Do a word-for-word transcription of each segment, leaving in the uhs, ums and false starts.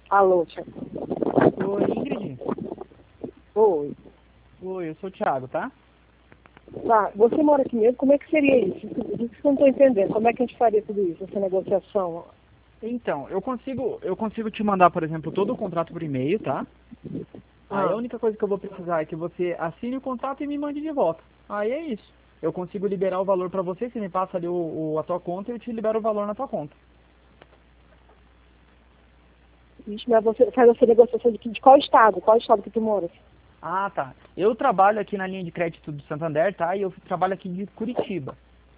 Alô, Thiago. Oi, Ingrid. Oi. Oi, eu sou o Thiago, tá? Tá, você mora aqui mesmo, como é que seria isso? Isso que eu não estou entendendo. Como é que a gente faria tudo isso, essa negociação? Então, eu consigo, eu consigo te mandar, por exemplo, todo o contrato por e-mail, tá? Aí a Ah, única coisa que eu vou precisar é que você assine o contrato e me mande de volta. Aí é isso. Eu consigo liberar o valor pra você, você me passa ali o, o- a tua conta e eu te libero o valor na tua conta. Ixi, mas você faz essa negociação de, que- de qual estado? Qual estado que tu mora? Ah, tá. Eu trabalho aqui na linha de crédito do Santander, tá? E eu trabalho aqui de Curitiba,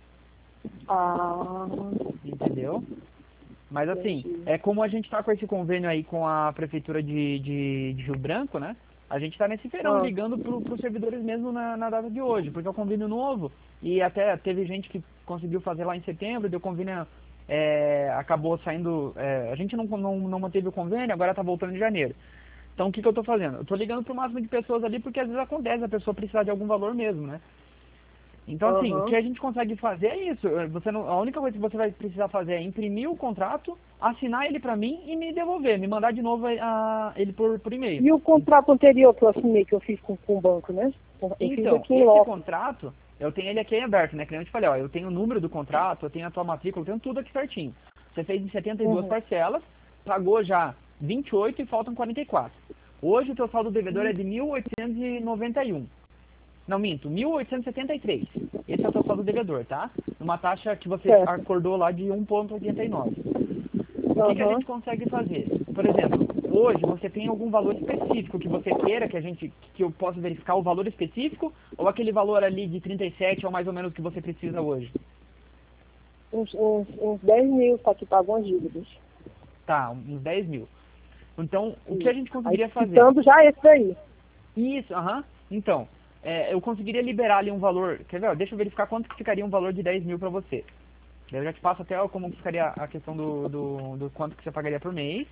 Ah, entendeu? Mas assim, entendi. é como a gente tá com esse convênio aí com a prefeitura de, de, de Rio Branco, né? A gente tá nesse feirão Ah, ligando pro, pros servidores mesmo na, na data de hoje, porque é um convênio novo e até teve gente que conseguiu fazer lá em setembro, deu convênio, é, acabou saindo, é, a gente não, não, não manteve o convênio, agora tá voltando em janeiro. Então o que, que eu tô fazendo? Eu tô ligando pro máximo de pessoas ali porque às vezes acontece a pessoa precisar de algum valor mesmo, né? Então, assim, o que aham. a gente consegue fazer é isso. Eh, Você não, a única coisa que você vai precisar fazer é imprimir o contrato, assinar ele pra mim e me devolver, me mandar de novo a, ele por, por e-mail. E o contrato anterior que eu assinei, que eu fiz com, com o banco, né? Eu fiz Então, aqui em esse loco. contrato, eu tenho ele aqui aberto, né? Que nem eu te falei, ó, eu tenho o número do contrato, eu tenho a tua matrícula, eu tenho tudo aqui certinho. Você fez em setenta e duas Uhum. parcelas, pagou já vinte e oito e faltam quarenta e quatro. Hoje o teu saldo devedor é de mil oitocentos e noventa e um. Não, minto, mil oitocentos e setenta e três. Esse é o total do devedor, tá? Numa taxa que você Certo. acordou lá de um vírgula oitenta e nove. O que, que a Aham. gente consegue fazer? Por exemplo, hoje você tem algum valor específico que você queira que a gente, que eu possa verificar o valor específico ou aquele valor ali de trinta e sete é o mais ou menos que você precisa hoje? Uns, uns, uns dez mil para que pagam as dívidas. Tá, uns dez mil. Então, o que a Isso. gente Aí, conseguiria fazer? quitando já esse daí. Isso, aham. Então, é, eu conseguiria liberar ali um valor. Quer ver? Ó, deixa eu verificar quanto que ficaria um valor de dez mil pra você. Daí eu já te passo até como que ficaria a questão do, do, do quanto que você pagaria por mês.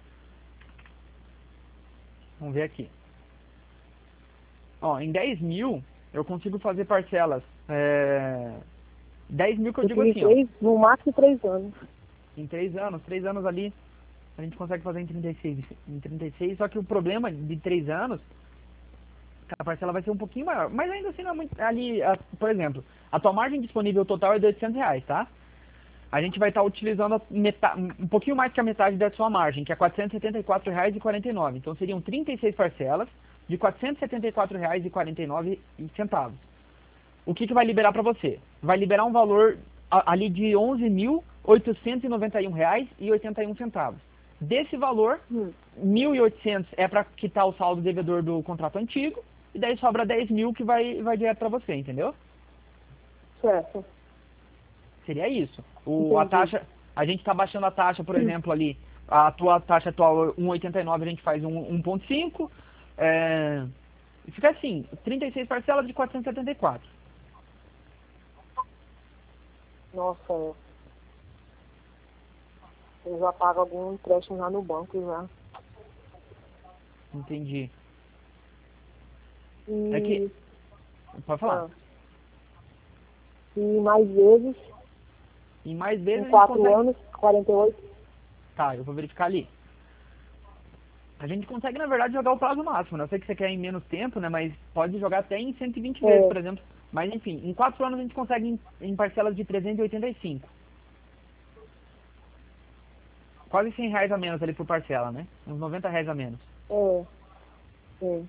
Vamos ver aqui. Ó, em dez mil, eu consigo fazer parcelas. É, dez mil que eu Eu digo fiz em assim, ó. três, no máximo três anos. Em três anos, três anos ali, a gente consegue fazer em trinta e seis. Em trinta e seis, só que o problema de três anos, a parcela vai ser um pouquinho maior. Mas ainda assim não é muito. Ali, a- por exemplo, a tua margem disponível total é de oitocentos reais, tá? A gente vai estar utilizando a meta- um pouquinho mais que a metade da sua margem, que é quatrocentos e setenta e quatro reais e quarenta e nove. Então seriam trinta e seis parcelas de quatrocentos e setenta e quatro reais e quarenta e nove centavos. O que, que vai liberar para você? Vai liberar um valor a- ali de onze mil oitocentos e noventa e um reais e oitenta e um centavos. Desse valor, Hum, mil e oitocentos é para quitar o saldo devedor do contrato antigo e daí sobra dez mil que vai, vai direto para você, entendeu? certo. Seria isso. O, a Entendi. taxa, a gente está baixando a taxa, por exemplo, ali, a tua taxa atual um vírgula oitenta e nove, a gente faz um um vírgula cinco, é, e fica assim, trinta e seis parcelas de quatrocentos e setenta e quatro. Nossa, eu já pago algum empréstimo lá no banco já. Entendi. É que, E, pode falar, ah, e mais vezes, em mais em vezes a gente quatro consegue, anos, quarenta e oito. tá, eu vou verificar ali. A gente consegue, na verdade, jogar o prazo máximo, né? Eu sei que você quer em menos tempo, né? Mas pode jogar até em cento e vinte vezes, É, por exemplo. Mas enfim, em quatro anos a gente consegue em, em parcelas de trezentos e oitenta e cinco. Quase cem reais a menos ali por parcela, né? Uns noventa reais a menos. é, é.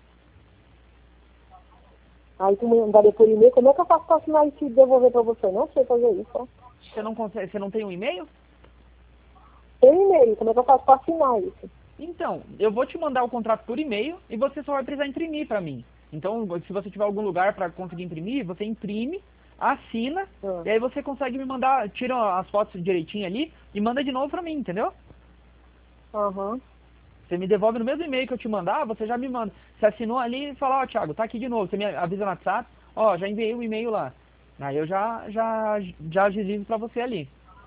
Aí tu me mandaria por e-mail, como é que eu faço para assinar isso e devolver para você? Não sei fazer isso, ó. Você não consegue, você não tem um e-mail? Tem e-mail, como é que eu faço para assinar isso? Então, eu vou te mandar o contrato por e-mail e você só vai precisar imprimir pra mim. Então, se você tiver algum lugar pra conseguir imprimir, você imprime, assina, Ah, e aí você consegue me mandar, tira as fotos direitinho ali e manda de novo pra mim, entendeu? aham. Você me devolve no mesmo e-mail que eu te mandar, você já me manda. Você assinou ali e fala, ó, Thiago, tá aqui de novo. Você me avisa no WhatsApp, ó, já enviei o e-mail lá. Aí eu já, já, já agilizo pra você ali.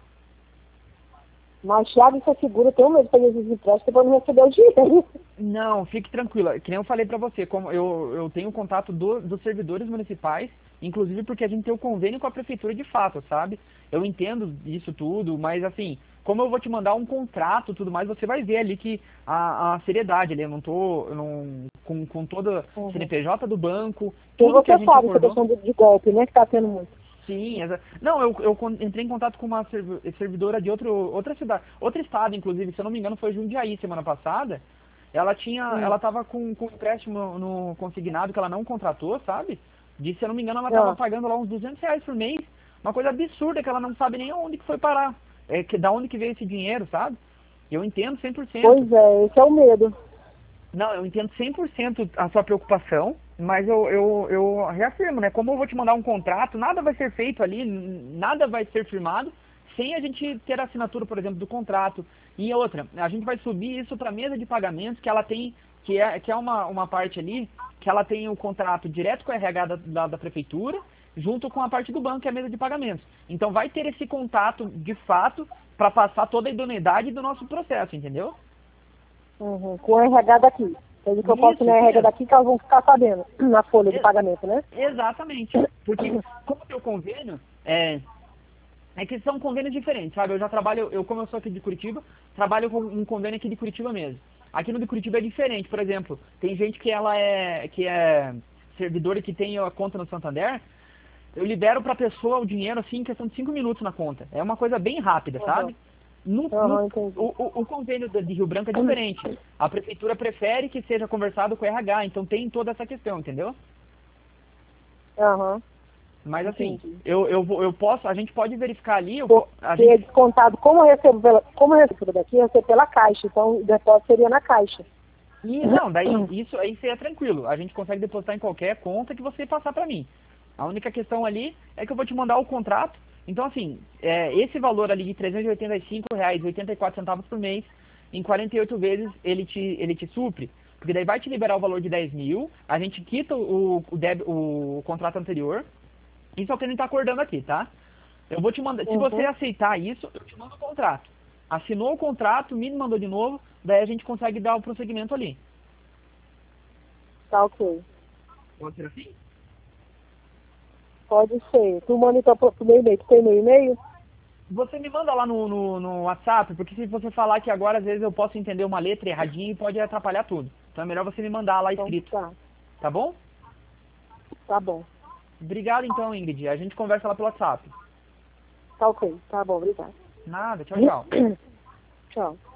Mas Thiago, isso é seguro, eu tenho medo de fazer esses empréstimos para não receber o dinheiro. Não, fique tranquila. Que nem eu falei pra você, como eu, eu tenho contato do- dos servidores municipais, inclusive porque a gente tem o convênio com a prefeitura de fato, sabe? Eu entendo isso tudo, mas assim, como eu vou te mandar um contrato e tudo mais, você vai ver ali que a, a seriedade ali, eu não tô eu não, com, com toda a Uhum. C N P J do banco, E tudo que a você gente sabe essa acordou. questão de, de golpe, né? Que tá tendo muito. Sim, exa- não, eu, eu con- entrei em contato com uma servi- servidora de outro, outra cidade, outro estado, inclusive, se eu não me engano, foi Jundiaí semana passada. Ela tinha, Hum. ela tava com, com empréstimo no consignado que ela não contratou, sabe? De, se eu não me engano, ela tava Ah, pagando lá uns duzentos reais por mês. Uma coisa absurda que ela não sabe nem onde que foi parar. É, que, da onde que veio esse dinheiro, sabe? Eu entendo cem por cento. pois é, esse é o medo. Não, eu entendo cem por cento a sua preocupação, mas eu, eu, eu reafirmo, né? Como eu vou te mandar um contrato, nada vai ser feito ali, n- nada vai ser firmado sem a gente ter a assinatura, por exemplo, do contrato. E outra, a gente vai subir isso para a mesa de pagamentos, que ela tem, que é, que é uma, uma parte ali, que ela tem o contrato direto com a R H da, da, da prefeitura, junto com a parte do banco, que é a mesa de pagamentos. Então vai ter esse contato, de fato, para passar toda a idoneidade do nosso processo, entendeu? Uhum. Com o R H daqui. Quer dizer que eu posso ir Isso, na isso R H mesmo. daqui que elas vão ficar sabendo na folha de E- pagamento, né? Exatamente. Porque como o teu convênio é, é que são convênios diferentes, sabe? Eu já trabalho, eu como eu sou aqui de Curitiba, trabalho com um convênio aqui de Curitiba mesmo. Aqui no de Curitiba é diferente, por exemplo, tem gente que ela é que é servidora que tem a conta no Santander, eu libero pra pessoa o dinheiro assim em questão de cinco minutos na conta. É uma coisa bem rápida, Uhum. sabe? No, no- Aham, entendi. o, o, o convênio de Rio Branco é diferente. A prefeitura prefere que seja conversado com o R H, então tem toda essa questão, entendeu? Aham, Mas assim, entendi. eu, eu, vou- eu posso, a gente pode verificar ali, eu, po- a Porque é gente, descontado, como eu recebo pela, como eu recebo daqui, eu recebo pela caixa, então o depósito seria na caixa. e não, daí isso aí seria tranquilo. A gente consegue depositar em qualquer conta que você passar pra mim. A única questão ali é que eu vou te mandar o contrato. Então assim, é, esse valor ali de trezentos e oitenta e cinco reais e oitenta e quatro centavos por mês, em quarenta e oito vezes ele te, ele te supre. Porque daí vai te liberar o valor de dez mil, a gente quita o, o, deb, o contrato anterior. Isso é o que a gente tá acordando aqui, tá? Eu vou te mandar, se você Uhum. aceitar isso, eu te mando o contrato. Assinou o contrato, me mandou de novo, daí a gente consegue dar o prosseguimento ali. Tá ok. Pode ser assim? Pode ser. Tu manda então pro pro meu e-mail. Tu tem meu e-mail? Você me manda lá no, no, no WhatsApp, porque se você falar que agora, às vezes eu posso entender uma letra erradinha e pode atrapalhar tudo. Então é melhor você me mandar lá Então escrito, tá. tá bom? Tá bom. Obrigado então, Ingrid. A gente conversa lá pelo WhatsApp. Tá ok. Tá bom, obrigada. Nada, tchau, tchau. Tchau.